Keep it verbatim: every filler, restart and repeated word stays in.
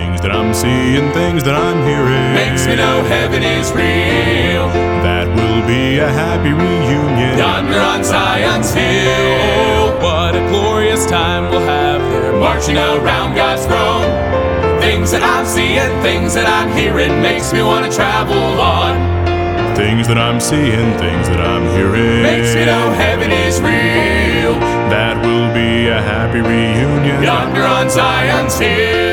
Things that I'm seeing, things that I'm hearing, makes me know heaven is real. That will be a happy reunion yonder on Zion's hill. What a glorious time we'll have there, marching around God's throne. Things that I'm seeing, things that I'm hearing, makes me want to travel on. Things that I'm seeing, things that I'm hearing, makes me know heaven is real. That will be a happy reunion yonder on Zion's hill.